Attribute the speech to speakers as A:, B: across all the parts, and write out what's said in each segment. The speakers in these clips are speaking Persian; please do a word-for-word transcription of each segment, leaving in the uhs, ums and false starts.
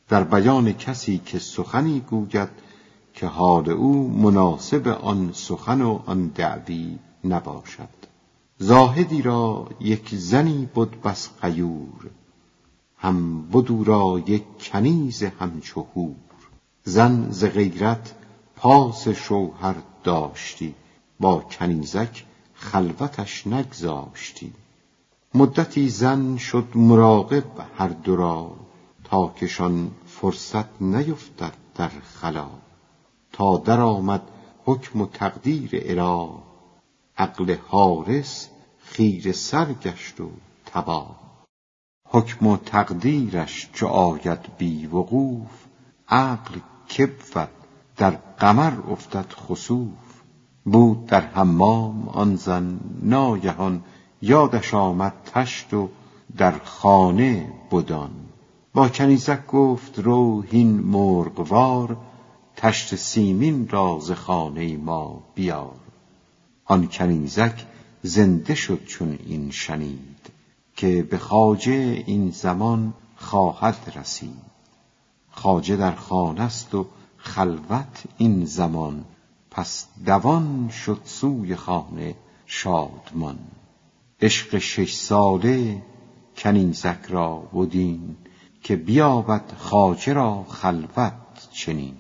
A: در بیان کسی که سخنی گوید که حال او مناسب آن سخن و آن دعوی نباشد. زاهدی را یک زنی بود بس غیور، هم بود او را یک کنیز همچو حور. زن ز غیرت پاس شوهر داشتی، با کنیزک خلوتش نگذاشتی. مدتی زن شد مراقب هر دو را، تا کشان فرصت نیفتد در خلا. تا در آمد حکم و تقدیر اله، عقل حارس خیره سر گشت و تباه. حکم و تقدیرش چو آید بی وقوف، عقل که بود در قمر افتد خسوف. بود در حمام آن زن ناگهان، یادش آمد تشت و در خانه بدان. با کنیزک گفت رو هین مرغوار، تشت سیمین را ز خانه ما بیار. آن کنیزک زنده شد چون این شنید، که به خواجه این زمان خواهد رسید. خواجه در خانه است و خلوت این زمان، پس دوان شد سوی خانه شادمان. عشق شش ساله کنیزک را بدین، که بیابد خواجه را خلوت چنین.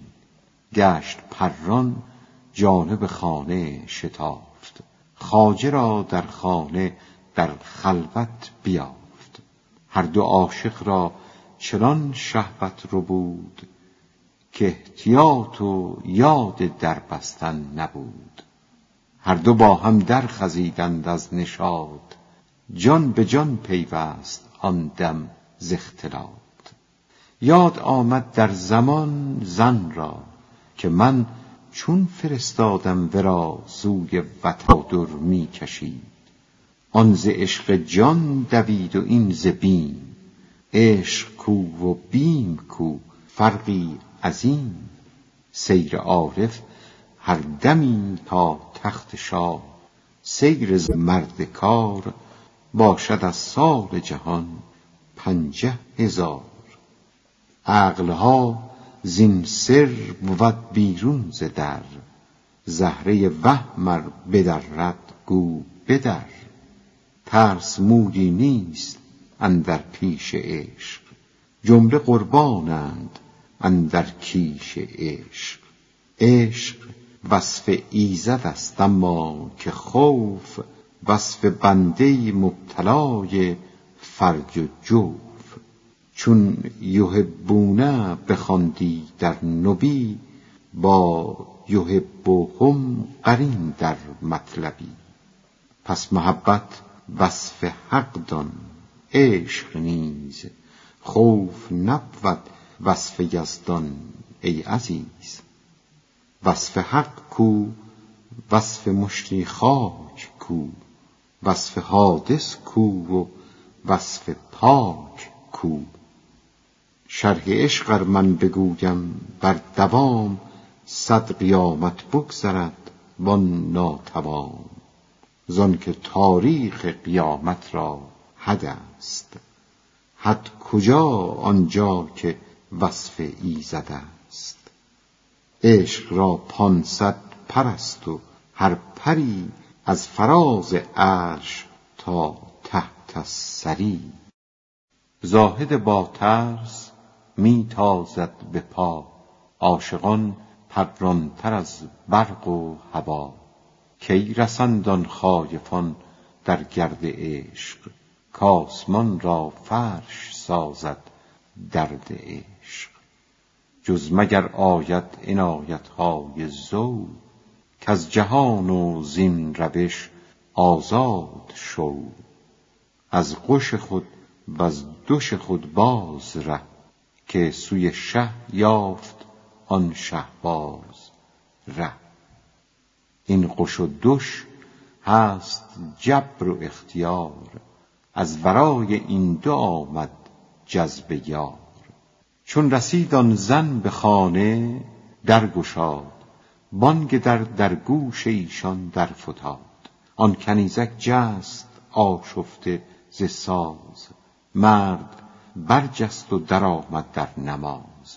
A: گشت پران جانب خانه شتافت، خواجه را در خانه در خلوت بیافت. هر دو عاشق را چنان شهوت ربود، که احتیاط و یاد در بستن نبود. هر دو با هم در خزیدند از نشاط، جان به جان پیوست آن دم ز اختلاط. یاد آمد در زمان زن را، که من چون فرستادم ورا سوی وطادر می کشید. آن ز عشق جان دوید و این ز بیم، عشق کو و بیم کو فرقی عظیم. سیر عارف هر دمی تا تخت شاه، سیر ز مرد کار باشد از سال جهان پنجه هزار. عقلها زین سر بود بیرون ز در، زهره وهم ار بدرد گو بدر. ترس مویی نیست اندر پیش عشق، جمله قربانند اندر کیش عشق. عشق وصف ایزد است، اما که خوف وصف بنده مبتلای فرج و جوف. چون یحبونه بخواندی در نبی، با یحبهم قرین در مطلبی. پس محبت وصف حق دان، عشق نیز خوف نبود وصف یزدان ای عزیز. وصف حق کو وصف مشتی خاک کو، وصف حادث کو و وصف پاک کو. شرح عشق ار من بگویم بر دوام، صد قیامت بگذرد وان ناتوام. زان که تاریخ قیامت را حد است، حد کجا آنجا که وصف ایزد است. عشق را پانصد پر است و هر پری، از فراز عرش تا تحت الثری. زاهد با ترس می تازد به پا، عاشقان پرانتر از برق و هوا. کی رسند آن خایفان در گرد عشق، کآسمان را فرش سازد درد عشق. جز مگر آید عنایتهای ذو، کز جهان و زین روش آزاد شو. از غش خود وز دش خود باز ره، که سوی شه یافت آن شهباز ره. این غش و دش هست جبر و اختیار، از ورای این دو آمد جذب یار. چون رسید آن زن به خانه در گشاد، بانگ در در گوش ایشان در فتاد. آن کنیزک جست آشفته ز ساز، مرد برجست و در آمد در نماز.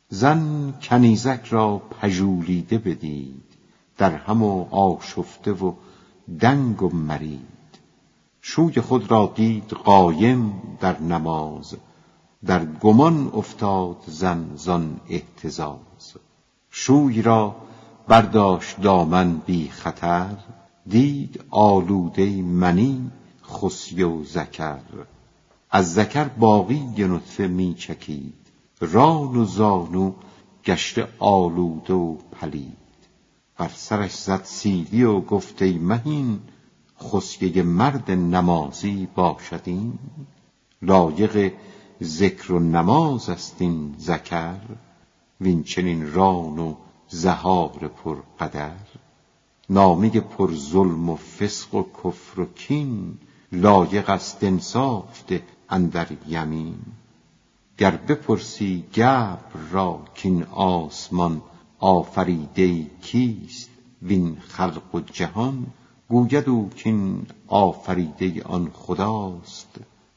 A: زن کنیزک را پژولیده بدید، در هم و آشفته و دنگ و مرید. شوی خود را دید قایم در نماز، در گمان افتاد زن زان اهتزاز. شوی را برداشت دامن بی خطر، دید آلوده منی خصیه و ذکر. از ذکر باقی نطفه می چکید، ران و زانو گشته آلوده و پلید. بر سرش زد سیلی و گفت ای مهین، خصیه مرد نمازی باشد این؟ لایق ذکر و نماز است این ذکر، وین چنین ران و زهار پر قدر. نامه پر ظلم و فسق و کفر و کین، لایق است انصاف ده اندر یمین. گر بپرسی گبر را کین آسمان آفریده کیست وین خلق و جهان، گوید او کین آفریده آن خداست،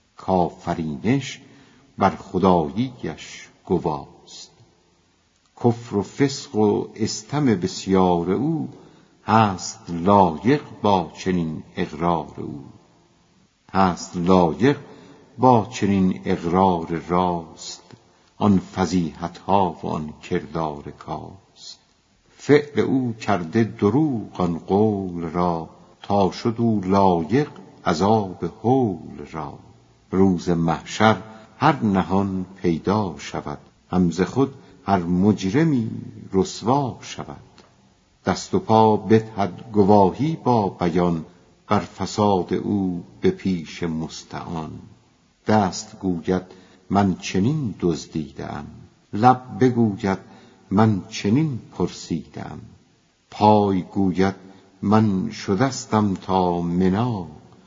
A: کآفرینش بر خداییش گواست. کفر و فسق و استم بسیار او، هست لایق با چنین اقرار او. هست لایق با چنین اقرار راست، آن فضیحت ها و آن کردار کاست. فعل او کرده دروغ آن قول را، تا شد او لایق عذاب هول را. روز محشر هر نهان پیدا شود، هم ز خود هر مجرمی رسوا شود. دست و پا بدهد گواهی با بیان، بر فساد او به پیش مستعان. دست گوید من چنین دزدیدم، لب بگوید من چنین پرسیدم. پای گوید من شدستم تا منا،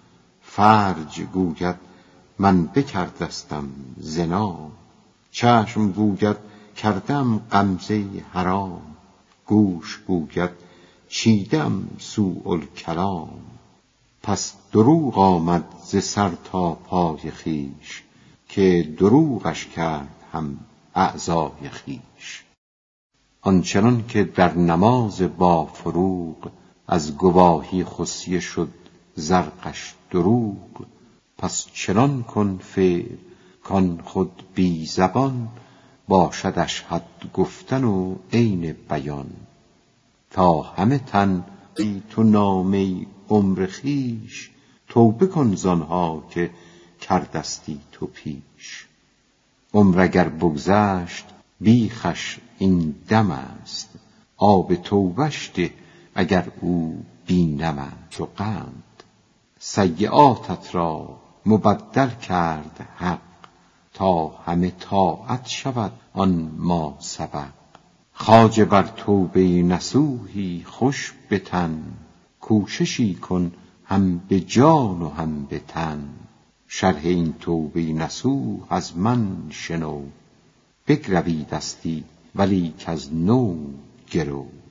A: فرج گوید من بکردستم زنا. چشم گوید کردم غمزه حرام، گوش گوید چیدم سوء الکلام. پس دروغ آمد ز سر تا پای خویش، که دروغش کرد هم اعضای خویش. آنچنان که در نماز با فروغ، از گواهی خصیه شد زرقش دروغ. پس چنان کن فعل کان خود بی زبان، باشدش حد گفتن و عین بیان. تا همه تن بی تو نامه عمر خویش، توبه کن زانها که کردستی تو پیش. عمر اگر بگذشت بیخش این دم است، آب توبهش ده اگر او بی نم است. و قند سیئاتت را مبدل کرد حق، تا همه طاعت شود آن ما سبق. خواجه بر توبه نصوحی خوش به تن، کوششی کن هم به جان و هم به تن. شرح این توبه نصوح از من شنو، بگرویدستی ولی کز نو گرو.